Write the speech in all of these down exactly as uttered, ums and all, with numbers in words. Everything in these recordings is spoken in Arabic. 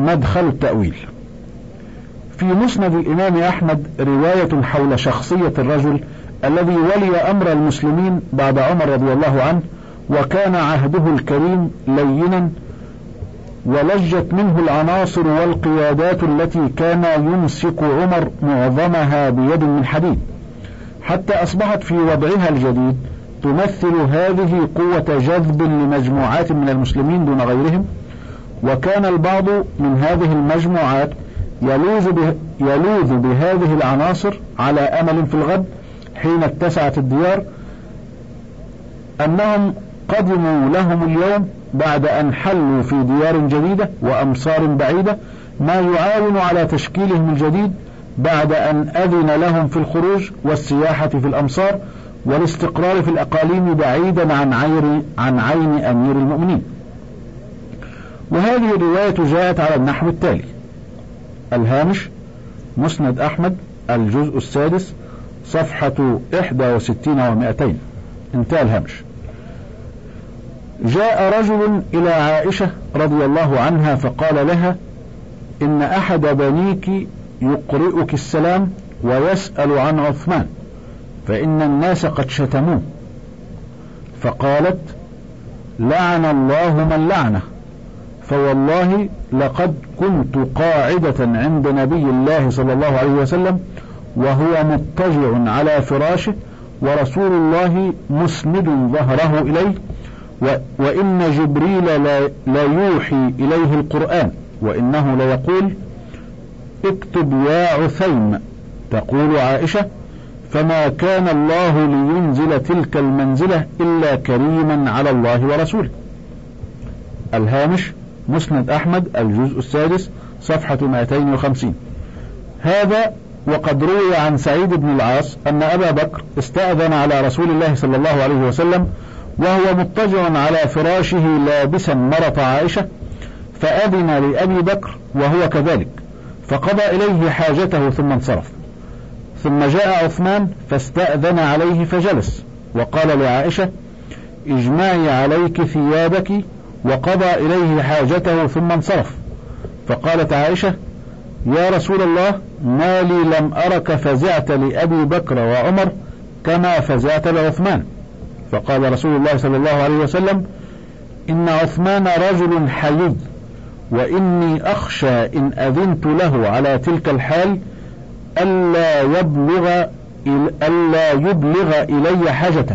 مدخل التأويل. في مسند الإمام أحمد رواية حول شخصية الرجل الذي ولي أمر المسلمين بعد عمر رضي الله عنه، وكان عهده الكريم لينا، ولجت منه العناصر والقيادات التي كان يمسك عمر معظمها بيد من حديد، حتى أصبحت في وضعها الجديد تمثل هذه قوة جذب لمجموعات من المسلمين دون غيرهم. وكان البعض من هذه المجموعات يلوذ, به يلوذ بهذه العناصر على أمل في الغد حين اتسعت الديار أنهم قدموا لهم اليوم بعد أن حلوا في ديار جديدة وأمصار بعيدة ما يعاون على تشكيلهم الجديد بعد أن أذن لهم في الخروج والسياحة في الأمصار والاستقرار في الأقاليم بعيدا عن عين, عن عين أمير المؤمنين. وهذه الرواية جاءت على النحو التالي: الهامش مسند أحمد الجزء السادس صفحة إحدى وستين ومائتين، انتهى الهامش. جاء رجل إلى عائشة رضي الله عنها فقال لها: إن أحد بنيك يقرئك السلام ويسأل عن عثمان فإن الناس قد شتموه. فقالت: لعن الله من لعنه، فوالله لقد كنت قاعدة عند نبي الله صلى الله عليه وسلم وهو مضطجع على فراشه ورسول الله مسند ظهره إليه، وإن جبريل لا يوحي إليه القرآن وإنه ليقول: اكتب يا عثيم. تقول عائشة: فما كان الله لينزل تلك المنزلة إلا كريما على الله ورسوله. الهامش مسند أحمد الجزء السادس صفحة مائتين وخمسين. هذا وقد روي عن سعيد بن العاص أن أبا بكر استأذن على رسول الله صلى الله عليه وسلم وهو مضطجع على فراشه لابسا مرط عائشة، فأذن لأبي بكر وهو كذلك، فقضى إليه حاجته ثم انصرف. ثم جاء عثمان فاستأذن عليه فجلس، وقال لعائشة: اجمعي عليك ثيابك، وقضى إليه حاجته ثم انصرف. فقالت عائشة: يا رسول الله، ما لي لم أرك فزعت لأبي بكر وعمر كما فزعت لعثمان. فقال رسول الله صلى الله عليه وسلم: إن عثمان رجل حيي، وإني أخشى إن أذنت له على تلك الحال ألا يبلغ, ألا يبلغ إلي حاجته.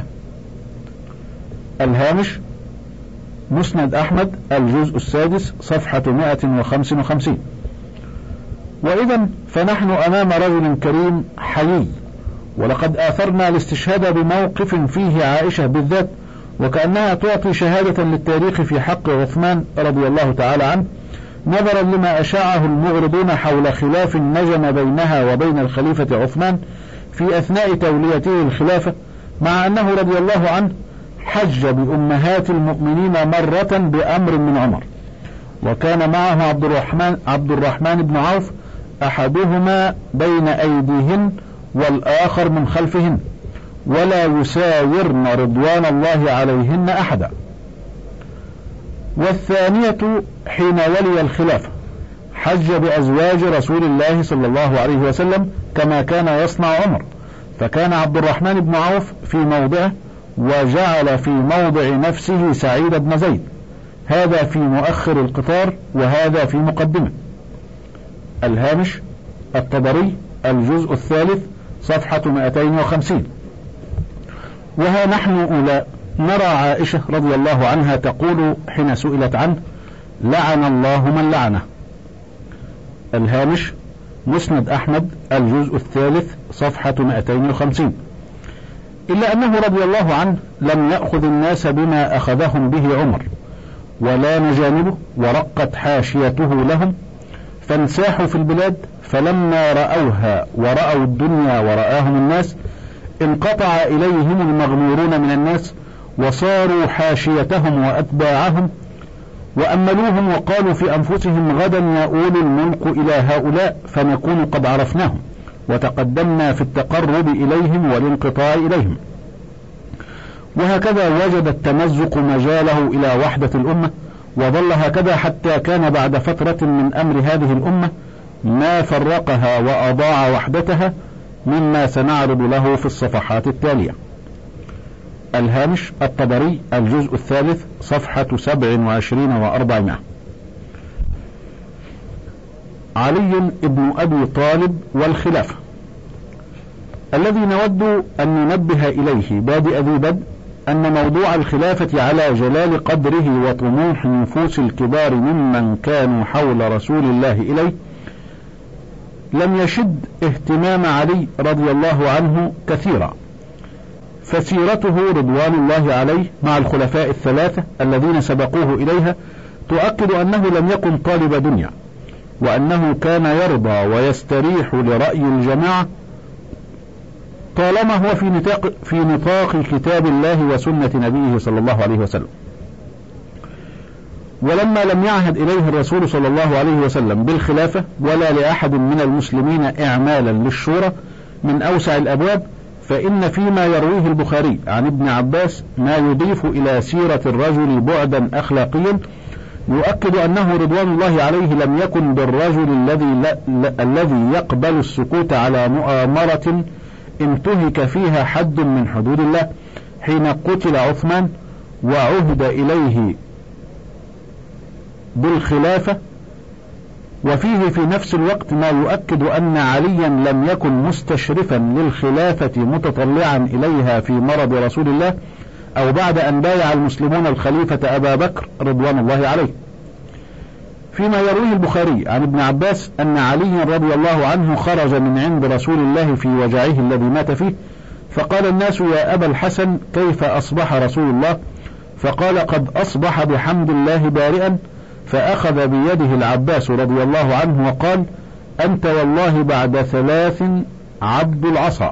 الهامش مسند أحمد الجزء السادس صفحة مائة وخمس وخمسين. وإذا فنحن أمام رجل كريم حيي، ولقد آثرنا الاستشهاد بموقف فيه عائشة بالذات، وكأنها تعطي شهادة للتاريخ في حق عثمان رضي الله تعالى عنه، نظرا لما أشاعه المغرضون حول خلاف نجم بينها وبين الخليفة عثمان في أثناء توليته الخلافة، مع أنه رضي الله عنه حج بأمهات المؤمنين مرة بأمر من عمر، وكان معه عبد الرحمن, عبد الرحمن بن عوف أحدهما بين أيديهن والآخر من خلفهن، ولا يساورن رضوان الله عليهن أحدا. والثانية حين ولي الخلافة حج بأزواج رسول الله صلى الله عليه وسلم كما كان يصنع عمر، فكان عبد الرحمن بن عوف في موضعه، وجعل في موضع نفسه سعيد بن زيد، هذا في مؤخر القطار وهذا في مقدمه. الهامش الطبري الجزء الثالث صفحة مائتين وخمسين. وها نحن أولى نرى عائشة رضي الله عنها تقول حين سئلت عنه: لعن الله من لعنه. الهامش مسند أحمد الجزء الثالث صفحة مائتين وخمسين. إلا أنه رضي الله عنه لم يأخذ الناس بما أخذهم به عمر، ولا مجانبه، ورقت حاشيته لهم، فانساحوا في البلاد، فلما رأوها ورأوا الدنيا ورآهم الناس انقطع إليهم المغمورون من الناس، وصاروا حاشيتهم وأتباعهم، وأملوهم وقالوا في أنفسهم: غدا يؤول الملك إلى هؤلاء فنكون قد عرفناهم وتقدمنا في التقرب إليهم والانقطاع إليهم. وهكذا وجد التمزق مجاله إلى وحدة الأمة، وظل هكذا حتى كان بعد فترة من أمر هذه الأمة ما فرقها وأضاع وحدتها، مما سنعرض له في الصفحات التالية. الهامش الطبري الجزء الثالث صفحة سبع وعشرين وأربعمائة. علي بن أبي طالب والخلافة. الذي نود أن ننبه إليه بادئ ذي بدء أن موضوع الخلافة على جلال قدره وطموح نفوس الكبار ممن كانوا حول رسول الله إليه لم يشد اهتمام علي رضي الله عنه كثيرا، فسيرته رضوان الله عليه مع الخلفاء الثلاثة الذين سبقوه إليها تؤكد أنه لم يكن طالب دنيا، وأنه كان يرضى ويستريح لرأي الجماعة طالما هو في نطاق, في نطاق كتاب الله وسنة نبيه صلى الله عليه وسلم. ولما لم يعهد إليه الرسول صلى الله عليه وسلم بالخلافة ولا لأحد من المسلمين إعمالا للشورى من أوسع الأبواب، فإن فيما يرويه البخاري عن ابن عباس ما يضيف إلى سيرة الرجل بعدا أخلاقيا يؤكد أنه رضوان الله عليه لم يكن بالرجل الذي لا لا الذي يقبل السكوت على مؤامرة انتهك فيها حد من حدود الله حين قتل عثمان وعهد إليه بالخلافة، وفيه في نفس الوقت ما يؤكد أن عليا لم يكن مستشرفا للخلافة متطلعا إليها في مرض رسول الله أو بعد أن بايع المسلمون الخليفة أبا بكر رضوان الله عليه. فيما يرويه البخاري عن ابن عباس أن علي رضي الله عنه خرج من عند رسول الله في وجعه الذي مات فيه، فقال الناس: يا أبا الحسن كيف أصبح رسول الله؟ فقال: قد أصبح بحمد الله بارئا. فأخذ بيده العباس رضي الله عنه وقال: أنت والله بعد ثلاث عبد العصا،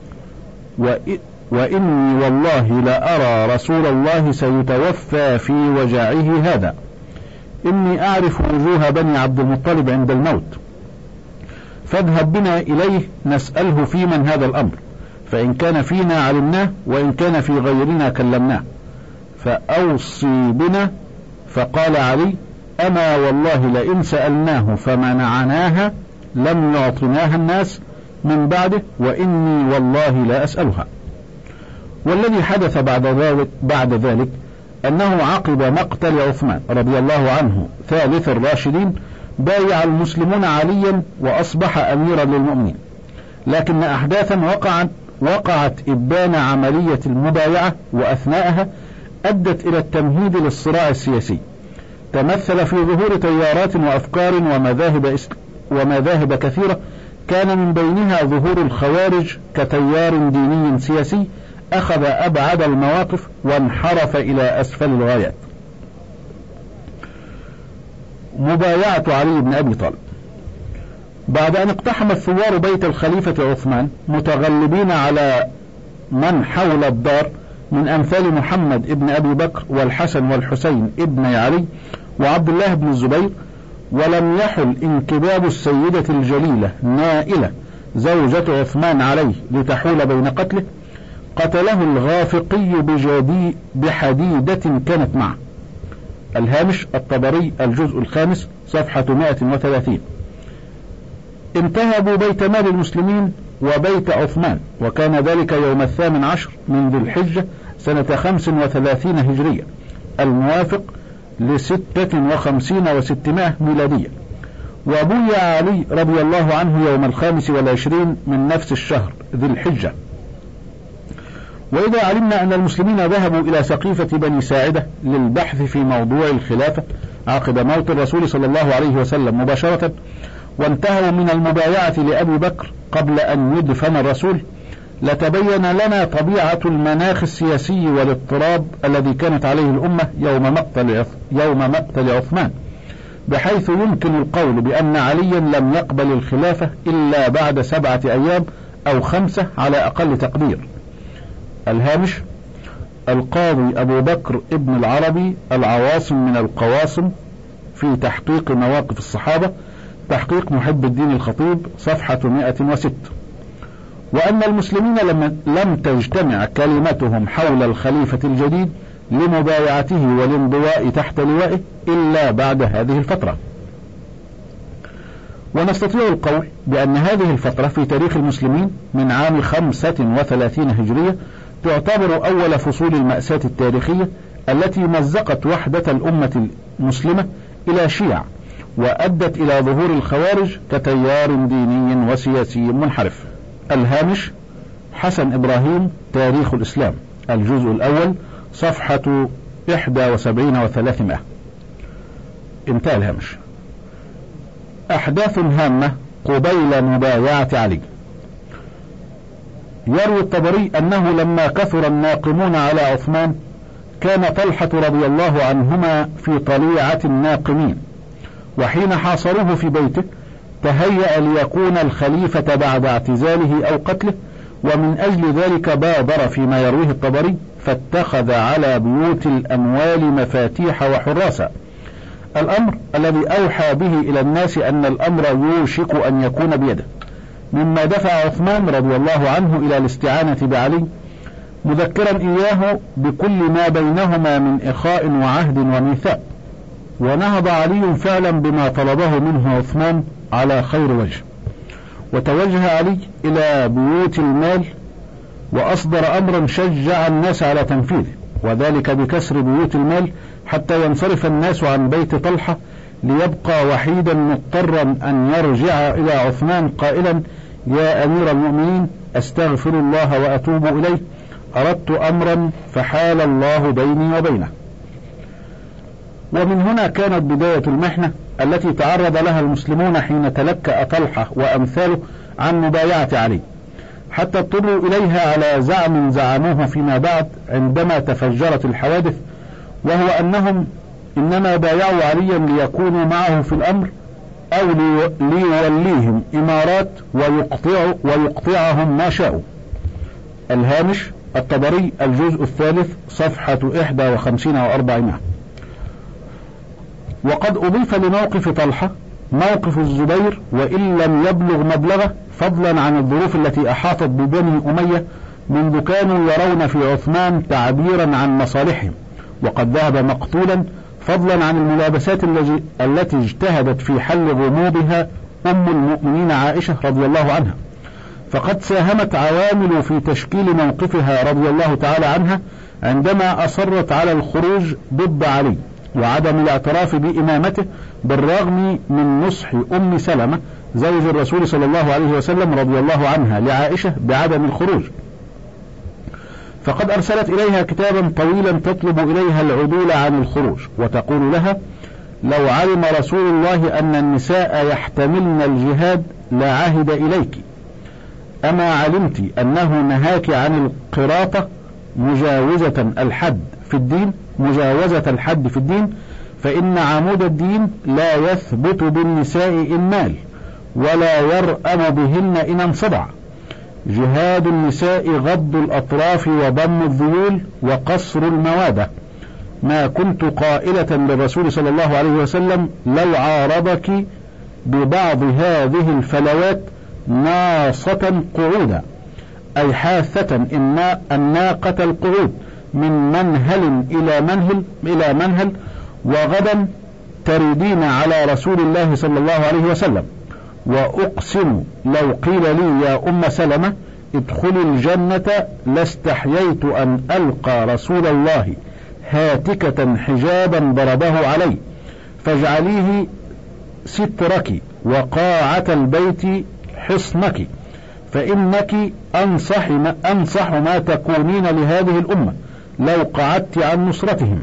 وإني والله لا أرى رسول الله سيتوفى في وجعه هذا، إني أعرف وجوه بني عبد المطلب عند الموت، فاذهب بنا إليه نسأله في من هذا الأمر، فإن كان فينا علمناه وإن كان في غيرنا كلمناه، فأوصي بنا. فقال علي: أما والله لئن سألناه فمنعناها لم يعطناها الناس من بعده، وإني والله لا أسألها. والذي حدث بعد ذلك, بعد ذلك أنه عقب مقتل عثمان رضي الله عنه ثالث الراشدين بايع المسلمون عليا وأصبح أميرا للمؤمنين، لكن أحداثا وقعت, وقعت إبان عملية المبايعة وأثناءها أدت إلى التمهيد للصراع السياسي، تمثل في ظهور تيارات وأفكار ومذاهب, ومذاهب كثيرة، كان من بينها ظهور الخوارج كتيار ديني سياسي أخذ أبعد المواقف وانحرف إلى أسفل الغايات. مبايعة علي بن أبي طالب. بعد أن اقتحم الثوار بيت الخليفة عثمان متغلبين على من حول الدار من أمثال محمد ابن أبي بكر والحسن والحسين ابن علي وعبد الله بن الزبير، ولم يحل انكباب السيدة الجليلة نائلة زوجة عثمان عليه لتحول بين قتله، قتله الغافقي بجدي بحديدة كانت معه. الهامش الطبري الجزء الخامس صفحة مائة وثلاثين. انتهبوا بيت مال المسلمين وبيت عثمان، وكان ذلك يوم الثامن عشر من ذي الحجة سنة خمس وثلاثين هجرية الموافق لستة وخمسين وستمائة ميلادية، وبويع علي رضي الله عنه يوم الخامس والعشرين من نفس الشهر ذي الحجة. وإذا علمنا أن المسلمين ذهبوا إلى سقيفة بني ساعدة للبحث في موضوع الخلافة عقب موت الرسول صلى الله عليه وسلم مباشرة، وانتهوا من المبايعة لأبي بكر قبل أن يدفن الرسول، لتبين لنا طبيعة المناخ السياسي والاضطراب الذي كانت عليه الأمة يوم مقتل, يوم مقتل عثمان، بحيث يمكن القول بأن عليا لم يقبل الخلافة إلا بعد سبعة أيام أو خمسة على أقل تقدير. الهامش القاضي أبو بكر ابن العربي العواصم من القواصم في تحقيق مواقف الصحابة، تحقيق محب الدين الخطيب صفحة مائة وستة. وأن المسلمين لم, لم تجتمع كلمتهم حول الخليفة الجديد لمبايعته والانضواء تحت لوائه إلا بعد هذه الفترة. ونستطيع القول بأن هذه الفترة في تاريخ المسلمين من عام خمسة وثلاثين هجرية تعتبر أول فصول المأساة التاريخية التي مزقت وحدة الأمة المسلمة إلى شيع، وأدت إلى ظهور الخوارج كتيار ديني وسياسي منحرف. الهامش: حسن إبراهيم، تاريخ الإسلام، الجزء الأول، صفحة إحدى وسبعين وثلاثمائة. انتهى الهامش. أحداث هامة قبيل مبايعة علي. يروي الطبري أنه لما كثر الناقمون على عثمان كان طلحة رضي الله عنهما في طليعة الناقمين، وحين حاصروه في بيته تهيأ ليكون الخليفة بعد اعتزاله أو قتله، ومن أجل ذلك بادر فيما يرويه الطبري فاتخذ على بيوت الأموال مفاتيح وحراسا، الأمر الذي أوحى به إلى الناس أن الأمر يوشك أن يكون بيده، مما دفع عثمان رضي الله عنه إلى الاستعانة بعلي، مذكرا إياه بكل ما بينهما من إخاء وعهد وميثاق. ونهض علي فعلا بما طلبه منه عثمان على خير وجه، وتوجه علي إلى بيوت المال وأصدر أمرا شجع الناس على تنفيذه، وذلك بكسر بيوت المال حتى ينصرف الناس عن بيت طلحة، ليبقى وحيدا مضطرا أن يرجع إلى عثمان قائلا: يا أمير المؤمنين، أستغفر الله وأتوب إليه، أردت أمرا فحال الله بيني وبينه. ومن هنا كانت بداية المحنة التي تعرض لها المسلمون حين تلكأ طلحة وأمثاله عن مبايعة علي، حتى اضطروا إليها على زعم زعموه فيما بعد عندما تفجرت الحوادث، وهو أنهم إنما بايعوا عليا ليكونوا معه في الأمر أو ليوليهم إمارات ويقطع ويقطعهم ما شاءوا. الهامش: الطبري، الجزء الثالث، صفحة إحدى وخمسين وأربعمائة. وقد أضيف لموقف طلحة موقف الزبير وإن لم يبلغ مبلغه، فضلا عن الظروف التي أحاطت ببني أمية منذ كانوا يرون في عثمان تعبيرا عن مصالحهم، وقد ذهب مقتولا، فضلا عن الملابسات التي اجتهدت في حل غموضها أم المؤمنين عائشة رضي الله عنها، فقد ساهمت عوامل في تشكيل موقفها رضي الله تعالى عنها عندما أصرت على الخروج ضد علي وعدم الاعتراف بإمامته، بالرغم من نصح أم سلمة زوج الرسول صلى الله عليه وسلم رضي الله عنها لعائشة بعدم الخروج. فقد أرسلت إليها كتابا طويلا تطلب إليها العدول عن الخروج، وتقول لها: لو علم رسول الله أن النساء يحتملن الجهاد لعهد إليك، أما علمت أنه نهاك عن القراطة مجاوزة الحد في الدين مجاوزة الحد في الدين فإن عمود الدين لا يثبت بالنساء إن مال، ولا يرأم بهن إن انصدع. جهاد النساء غض الأطراف وضم الذيول وقصر الموادة. ما كنت قائلة للرسول صلى الله عليه وسلم لو عارضك ببعض هذه الفلوات ناصة قعودا، أي حاثة إن الناقة القعود من منهل إلى منهل إلى منهل، وغدا تردين على رسول الله صلى الله عليه وسلم. وأقسم لو قيل لي يا أم سلمة ادخلي الجنة لاستحييت أن ألقى رسول الله هاتكة حجابا ضربه علي، فاجعليه سترك وقاعة البيت حصنك، فإنك أنصح ما, أنصح ما تكونين لهذه الأمة لو قعدت عن نصرتهم.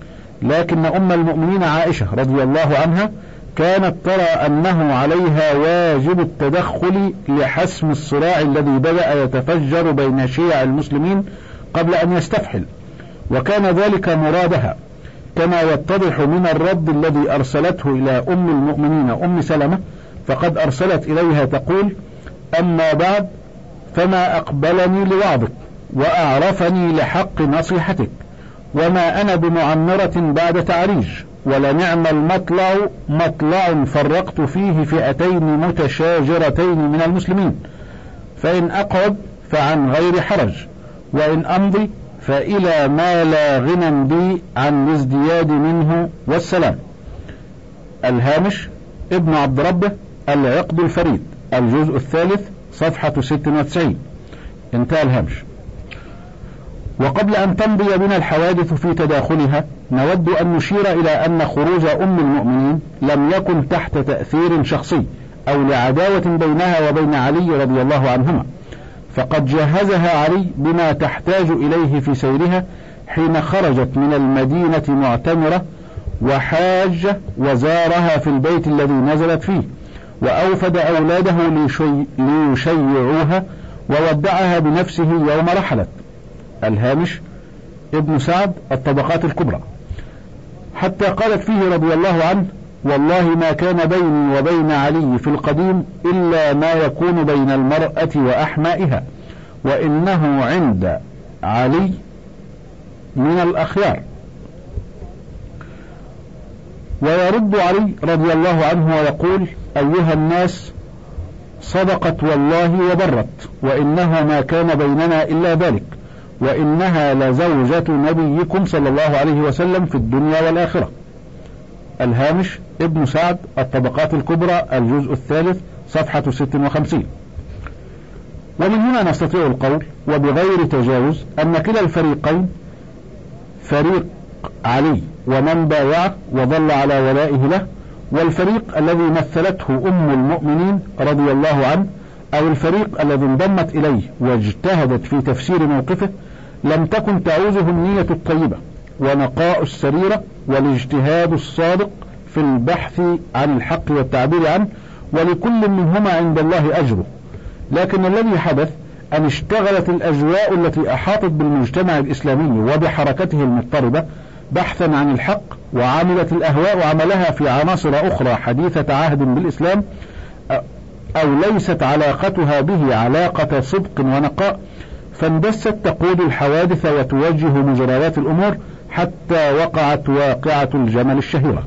لكن أم المؤمنين عائشة رضي الله عنها كانت ترى أنه عليها واجب التدخل لحسم الصراع الذي بدأ يتفجر بين شيع المسلمين قبل أن يستفحل، وكان ذلك مرادها، كما يتضح من الرد الذي أرسلته إلى أم المؤمنين أم سلمة، فقد أرسلت إليها تقول: أما بعد فما أقبلني لوعظك وأعرفني لحق نصيحتك، وما أنا بمعمرة بعد تعريج، ولنعم المطلع مطلع فرقت فيه فئتين متشاجرتين من المسلمين، فإن أقعد فعن غير حرج، وإن أمضي فإلى ما لا غنى بي عن الازدياد منه والسلام. الهامش ابن عبد ربه العقد الفريد الجزء الثالث صفحة ستة وتسعين. انتهى الهامش. وقبل أن تمضي بنا الحوادث في تداخلها نود أن نشير إلى أن خروج أم المؤمنين لم يكن تحت تأثير شخصي أو لعداوة بينها وبين علي رضي الله عنهما، فقد جهزها علي بما تحتاج إليه في سيرها حين خرجت من المدينة معتمرة وحاج وزارها في البيت الذي نزلت فيه، وأوفد أولاده ليشي ليشيعوها وودعها بنفسه يوم رحلت. الهامش ابن سعد الطبقات الكبرى. حتى قالت فيه رضي الله عنه: والله ما كان بيني وبين علي في القديم إلا ما يكون بين المرأة وأحمائها، وإنه عند علي من الأخيار. ويرد علي رضي الله عنه ويقول: أيها الناس، صدقت والله وبرت، وإنه ما كان بيننا إلا ذلك، وإنها لزوجة نبيكم صلى الله عليه وسلم في الدنيا والآخرة. الهامش ابن سعد الطبقات الكبرى الجزء الثالث صفحة ستة وخمسين. ومن هنا نستطيع القول وبغير تجاوز أن كلا الفريقين، فريق علي ومن بايعه وظل على ولائه له، والفريق الذي مثلته أم المؤمنين رضي الله عنه، أو الفريق الذي انضمت إليه واجتهدت في تفسير موقفه، لم تكن تعوزه النية الطيبة ونقاء السريرة والاجتهاد الصادق في البحث عن الحق والتعبير عنه، ولكل منهما عند الله أجره. لكن الذي حدث أن اشتغلت الأجواء التي أحاطت بالمجتمع الإسلامي وبحركته المضطربة بحثا عن الحق، وعملت الأهواء عملها في عناصر أخرى حديثة عهد بالإسلام، أو ليست علاقتها به علاقة صدق ونقاء، فاندست تقود الحوادث وتوجه مجريات الأمور حتى وقعت واقعة الجمل الشهيرة.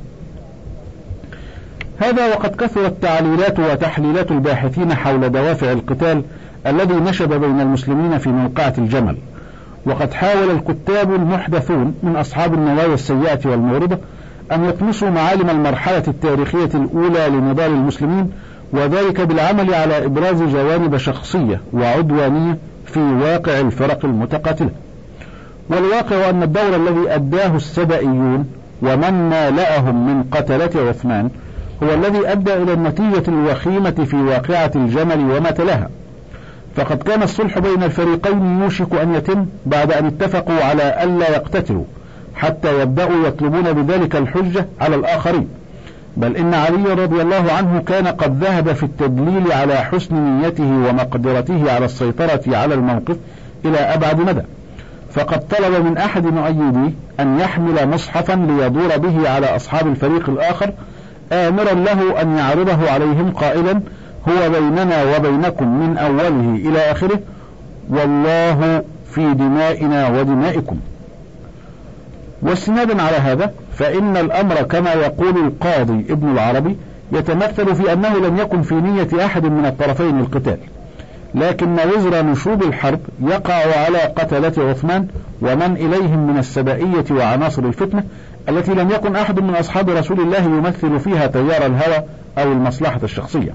هذا وقد كثرت تعليلات وتحليلات الباحثين حول دوافع القتال الذي نشب بين المسلمين في موقعة الجمل، وقد حاول الكتاب المحدثون من أصحاب النوايا السيئة والمغرضة أن يطمسوا معالم المرحلة التاريخية الأولى لنضال المسلمين، وذلك بالعمل على إبراز جوانب شخصية وعدوانية في واقع الفرق المتقاتلة. والواقع أن الدور الذي أداه السبائيون ومن مالأهم من قتلة عثمان هو الذي أدى إلى النتيجة الوخيمة في واقعة الجمل وما تلاها. فقد كان الصلح بين الفريقين يوشك أن يتم بعد أن اتفقوا على ألا يقتتلوا حتى يبدأوا يطلبون بذلك الحجة على الآخرين، بل إن علي رضي الله عنه كان قد ذهب في التدليل على حسن نيته ومقدرته على السيطرة على الموقف إلى أبعد مدى، فقد طلب من أحد مؤيديه أن يحمل مصحفا ليدور به على أصحاب الفريق الآخر، آمرا له أن يعرضه عليهم قائلا: هو بيننا وبينكم من أوله إلى آخره، والله في دمائنا ودمائكم. واستنادا على هذا فإن الأمر كما يقول القاضي ابن العربي يتمثل في أنه لم يكن في نية أحد من الطرفين القتال، لكن وزر نشوب الحرب يقع على قتلة عثمان ومن إليهم من السبائية وعناصر الفتنة التي لم يكن أحد من أصحاب رسول الله يمثل فيها تيار الهوى أو المصلحة الشخصية.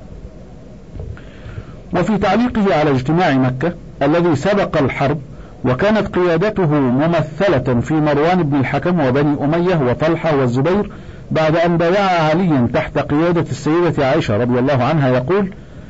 وفي تعليقه على اجتماع مكة الذي سبق الحرب وكانت قيادته ممثلة في مروان بن الحكم وبني أمية وطلحة والزبير بعد أن بايع عليا تحت قيادة السيدة عائشة رضي الله عنها، يقول: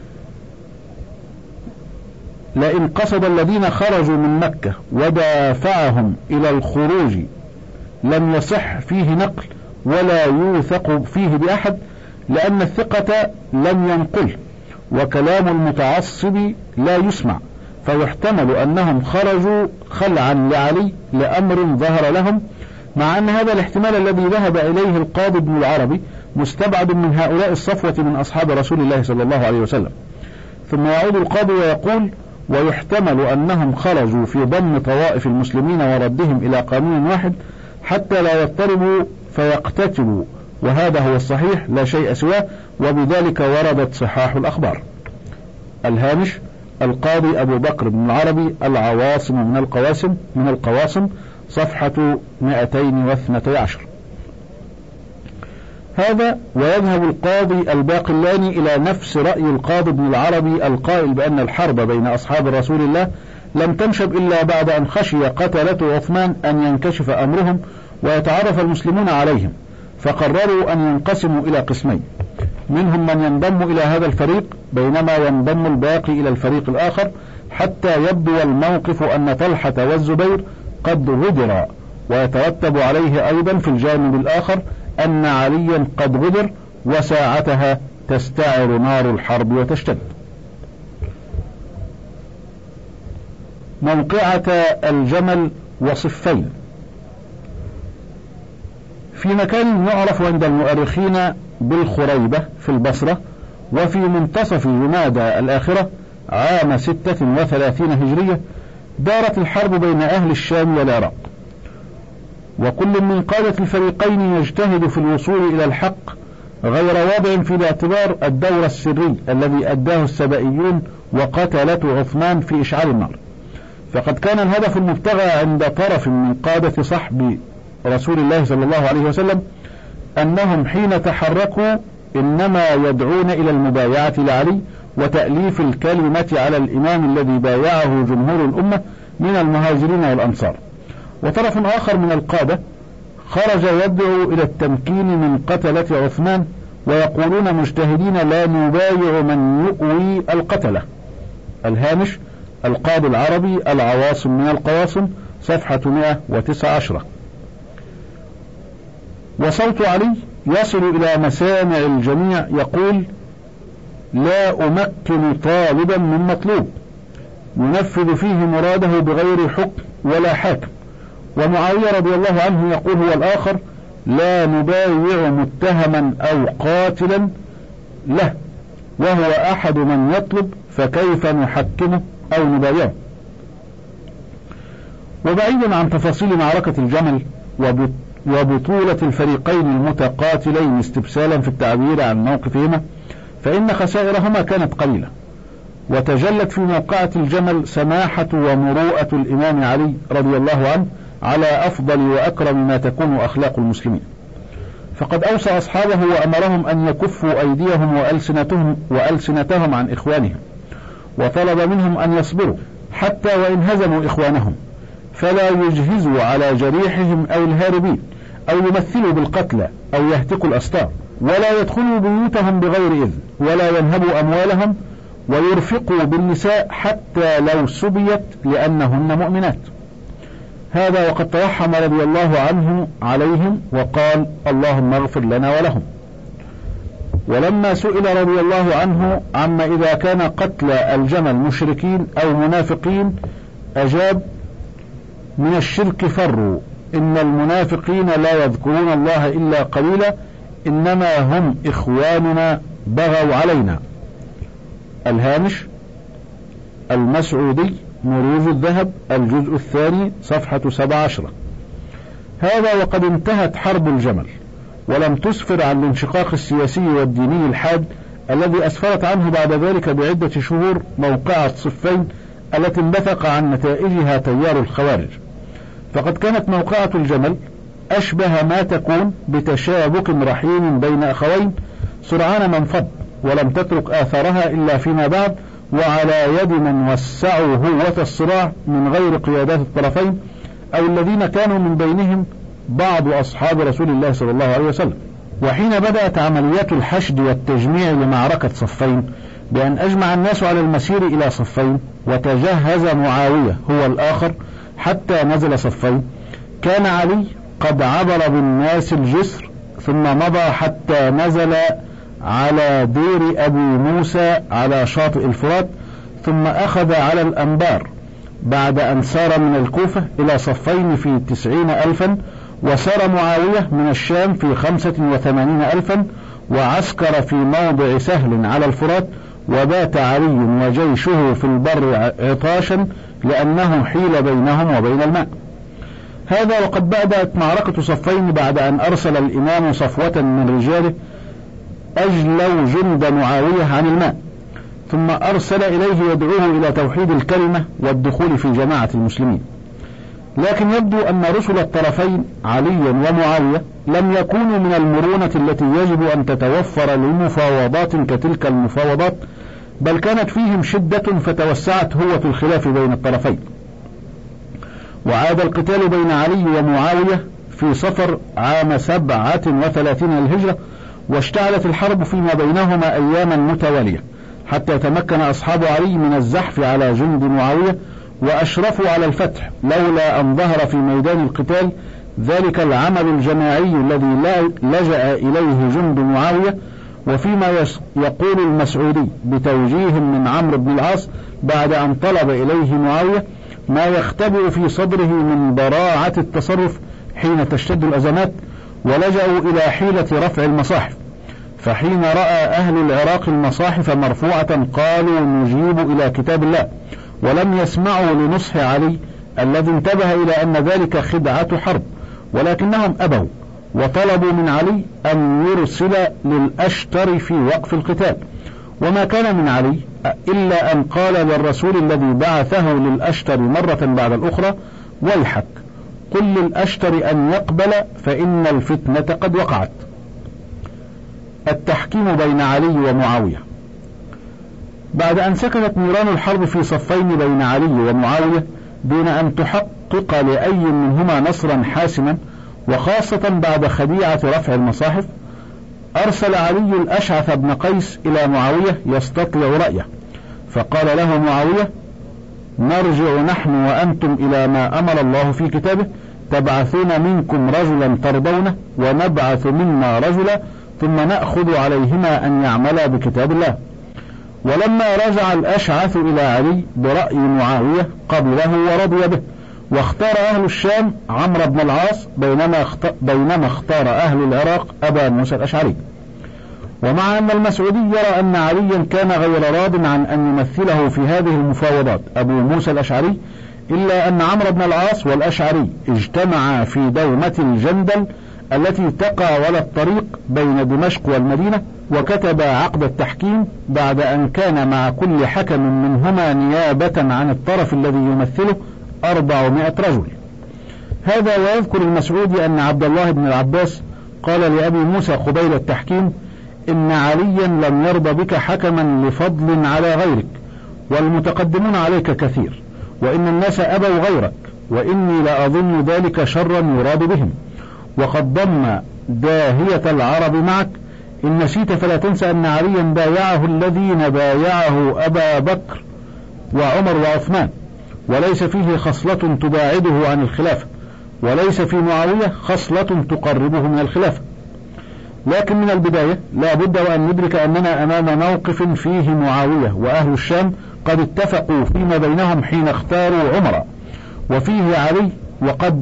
لئن قصد الذين خرجوا من مكة ودافعهم إلى الخروج لم يصح فيه نقل ولا يوثق فيه بأحد، لأن الثقة لم ينقل، وكلام المتعصب لا يسمع، فيحتمل أنهم خرجوا خلعا لعلي لأمر ظهر لهم، مع أن هذا الاحتمال الذي ذهب إليه القاضي ابن العربي مستبعد من هؤلاء الصفوة من أصحاب رسول الله صلى الله عليه وسلم. ثم يعود القاضي ويقول: ويحتمل أنهم خرجوا في ضم طوائف المسلمين وردهم إلى قانون واحد حتى لا يضطربوا فيقتتلوا، وهذا هو الصحيح لا شيء سواه، وبذلك وردت صحاح الأخبار. الهامش القاضي أبو بكر بن العربي العواصم من القواسم من القواصم صفحة مئتين واثنتي عشر. هذا ويذهب القاضي الباقلاني إلى نفس رأي القاضي ابن العربي القائل بأن الحرب بين أصحاب رسول الله لم تنشب إلا بعد أن خشي قتلة عثمان أن ينكشف أمرهم ويتعرف المسلمون عليهم، فقرروا أن ينقسموا إلى قسمين، منهم من ينضم إلى هذا الفريق بينما ينضم الباقي إلى الفريق الآخر، حتى يبدو الموقف أن طلحة والزبير قد غدر، ويترتب عليه أيضا في الجانب الآخر أن عليا قد غدر، وساعتها تستعر نار الحرب وتشتد. موقعة الجمل وصفين. في مكان يعرف عند المؤرخين بالخريبة في البصرة، وفي منتصف جمادى الآخرة عام ستة وثلاثين هجرية دارت الحرب بين أهل الشام والعراق، وكل من قادة الفريقين يجتهد في الوصول إلى الحق غير واضع في الاعتبار الدور السري الذي أداه السبائيون وقتلة عثمان في إشعال النار. فقد كان الهدف المبتغى عند طرف من قادة صحب رسول الله صلى الله عليه وسلم أنهم حين تحركوا إنما يدعون إلى المبايعة لعلي وتأليف الكلمة على الإمام الذي بايعه جمهور الأمة من المهاجرين والأنصار. وطرف آخر من القادة خرج يدعو إلى التمكين من قتلة عثمان، ويقولون مجتهدين لا نبايع من يؤوي القتلة. الهامش: القاضي العربي العواصم من القواصم صفحة مئة وتسعة عشر. وصوت علي يصل إلى مسامع الجميع يقول: لا أمكن طالبا من مطلوب، ينفذ فيه مراده بغير حكم ولا حاكم. ومعاوية رضي الله عنه يقول هو الآخر: لا نبايع متهما أو قاتلا له، وهو أحد من يطلب، فكيف نحكمه أو نبايعه. وبعيدا عن تفاصيل معركة الجمل وبطولة الفريقين المتقاتلين استبسالا في التعبير عن موقفهما، فإن خسائرهما كانت قليلة، وتجلت في موقعة الجمل سماحة ومروءة الإمام علي رضي الله عنه على أفضل وأكرم ما تكون أخلاق المسلمين. فقد أوصى أصحابه وأمرهم أن يكفوا أيديهم وألسنتهم, وألسنتهم عن إخوانهم، وطلب منهم أن يصبروا حتى وإن هزموا إخوانهم، فلا يجهزوا على جريحهم أو الهاربين، أو يمثلوا بالقتلى، أو يهتكوا الأستار، ولا يدخلوا بيوتهم بغير إذن، ولا ينهبوا أموالهم، ويرفقوا بالنساء حتى لو سبيت لأنهن مؤمنات. هذا وقد ترحم رضي الله عنه عليهم وقال: اللهم اغفر لنا ولهم. ولما سئل رضي الله عنه عما إذا كان قتل الجمل مشركين أو منافقين أجاب: من الشرك فروا، إن المنافقين لا يذكرون الله إلا قليلا، إنما هم إخواننا بغوا علينا. الهامش: المسعودي مروج الذهب الجزء الثاني صفحة سبع عشرة. هذا وقد انتهت حرب الجمل، ولم تسفر عن الانشقاق السياسي والديني الحاد الذي أسفرت عنه بعد ذلك بعدة شهور موقعة صفين التي انبثق عن نتائجها تيار الخوارج. فقد كانت موقعة الجمل أشبه ما تكون بتشابك رحيم بين أخوين سرعان ما انفض، ولم تترك آثارها إلا فيما بعد، وعلى يد من وسعوا هوة الصراع من غير قيادات الطرفين أو الذين كانوا من بينهم بعض أصحاب رسول الله صلى الله عليه وسلم. وحين بدأت عمليات الحشد والتجميع لمعركة صفين بأن أجمع الناس على المسير إلى صفين، وتجهز معاوية هو الآخر حتى نزل صفين، كان علي قد عبر بالناس الجسر ثم مضى حتى نزل على دير أبي موسى على شاطئ الفرات، ثم أخذ على الأنبار بعد أن سار من الكوفة إلى صفين في تسعين ألفا، وسار معاوية من الشام في خمسة وثمانين ألفا، وعسكر في موضع سهل على الفرات، وبات علي وجيشه في البر عطاشا لأنه حيل بينهم وبين الماء. هذا وقد بدأت معركة صفين بعد أن أرسل الإمام صفوة من رجاله أجلوا جند معاوية عن الماء، ثم أرسل إليه يدعوه إلى توحيد الكلمة والدخول في جماعة المسلمين. لكن يبدو أن رسل الطرفين علي ومعاوية لم يكونوا من المرونة التي يجب أن تتوفر لمفاوضات كتلك المفاوضات، بل كانت فيهم شدة فتوسعت هوة الخلاف بين الطرفين. وعاد القتال بين علي ومعاوية في صفر عام سبعة وثلاثين للهجرة، واشتعلت الحرب فيما بينهما أياما متوالية حتى تمكن أصحاب علي من الزحف على جند معاوية وأشرفوا على الفتح، لولا أن ظهر في ميدان القتال ذلك العمل الجماعي الذي لجأ إليه جند معاوية. وفيما يقول المسعودي بتوجيه من عمرو بن العاص بعد أن طلب إليه معاوية ما يختبئ في صدره من براعة التصرف حين تشتد الأزمات، ولجأوا إلى حيلة رفع المصاحف، فحين رأى أهل العراق المصاحف مرفوعة قالوا نجيب إلى كتاب الله، ولم يسمعوا لنصح علي الذي انتبه إلى أن ذلك خدعة حرب، ولكنهم أبوا وطلبوا من علي أن يرسل للأشتر في وقف القتال، وما كان من علي إلا أن قال للرسول الذي بعثه للأشتر مرة بعد الأخرى ويحك قل للأشتر أن يقبل فإن الفتنة قد وقعت. التحكيم بين علي ومعاوية. بعد أن سكنت نيران الحرب في صفين بين علي ومعاوية دون أن تحقق لأي منهما نصرا حاسما، وخاصة بعد خديعة رفع المصاحف، أرسل علي الأشعث بن قيس إلى معاوية يستطلع رأيه، فقال له معاوية نرجع نحن وأنتم إلى ما أمر الله في كتابه، تبعثون منكم رجلا ترضونه ونبعث منا رجلا ثم نأخذ عليهما أن يعملا بكتاب الله. ولما رجع الأشعث إلى علي برأي معاوية قبله ورضي به، واختار أهل الشام عمرو بن العاص بينما بينما اختار أهل العراق أبا موسى الأشعري. ومع أن المسعودي يرى أن عليا كان غير راض عن أن يمثله في هذه المفاوضات أبو موسى الأشعري، إلا أن عمرو بن العاص والأشعري اجتمعا في دومة الجندل التي تقاول الطريق بين دمشق والمدينة، وكتب عقد التحكيم بعد أن كان مع كل حكم منهما نيابة عن الطرف الذي يمثله أربعمائة رجل. هذا ويذكر المسعودي أن عبد الله بن العباس قال لأبي موسى قبيل التحكيم إن عليا لم يرضى بك حكما لفضل على غيرك، والمتقدمون عليك كثير، وإن الناس أبوا غيرك، وإني لأظن ذلك شرا يراد بهم، وقد ضم داهية العرب معك، إن نسيت فلا تنسى أن عليا بايعه الذين بايعه أبا بكر وعمر وعثمان، وليس فيه خصلة تباعده عن الخلافة، وليس في معاوية خصلة تقربه من الخلافة. لكن من البداية لا بد وأن ندرك أننا أمام موقف فيه معاوية وأهل الشام قد اتفقوا فيما بينهم حين اختاروا عمر، وفيه علي وقد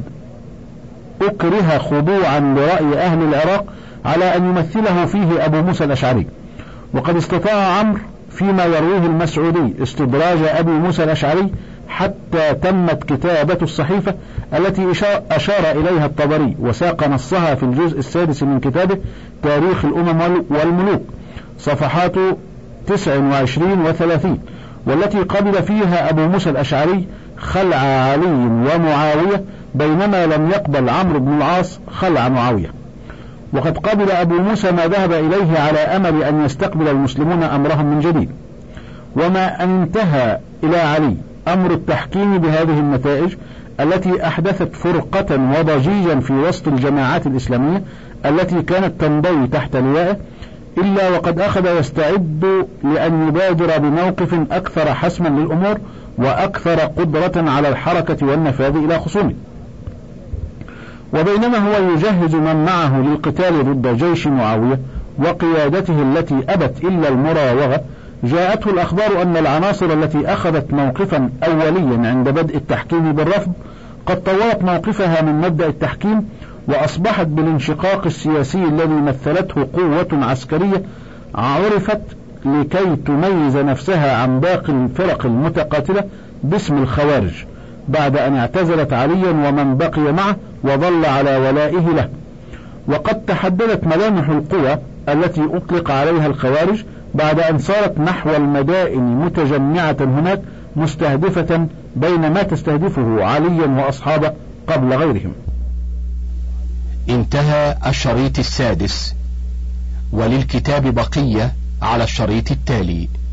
أكره خضوعا لرأي أهل العراق على أن يمثله فيه أبو موسى الأشعري. وقد استطاع عمرو فيما يرويه المسعودي استدراج أبي موسى الأشعري حتى تمت كتابة الصحيفة التي أشار إليها الطبري وساق نصها في الجزء السادس من كتابه تاريخ الأمم والملوك صفحات تسع وعشرين وثلاثين، والتي قبل فيها أبو موسى الأشعري خلع علي ومعاوية، بينما لم يقبل عمرو بن العاص خلع معاوية. وقد قبل أبو موسى ما ذهب إليه على أمل أن يستقبل المسلمون أمرهم من جديد. وما أن انتهى إلى علي أمر التحكيم بهذه النتائج التي أحدثت فرقة وضجيجا في وسط الجماعات الإسلامية التي كانت تنضوي تحت لوائه، إلا وقد أخذ يستعد لأن يبادر بموقف أكثر حسما للأمور وأكثر قدرة على الحركة والنفاذ إلى خصومه. وبينما هو يجهز من معه للقتال ضد جيش معاوية وقيادته التي أبت إلا المراوغة، جاءته الأخبار أن العناصر التي أخذت موقفا أوليا عند بدء التحكيم بالرفض قد طورت موقفها من مبدأ التحكيم، وأصبحت بالانشقاق السياسي الذي مثلته قوة عسكرية عرفت لكي تميز نفسها عن باقي الفرق المتقاتلة باسم الخوارج، بعد أن اعتزلت عليا ومن بقي معه وظل على ولائه له. وقد تحددت ملامح القوى التي أطلق عليها الخوارج بعد أن صارت نحو المدائن متجمعة هناك مستهدفة بين ما تستهدفه عليا وأصحابه قبل غيرهم. انتهى الشريط السادس، وللكتاب بقية على الشريط التالي.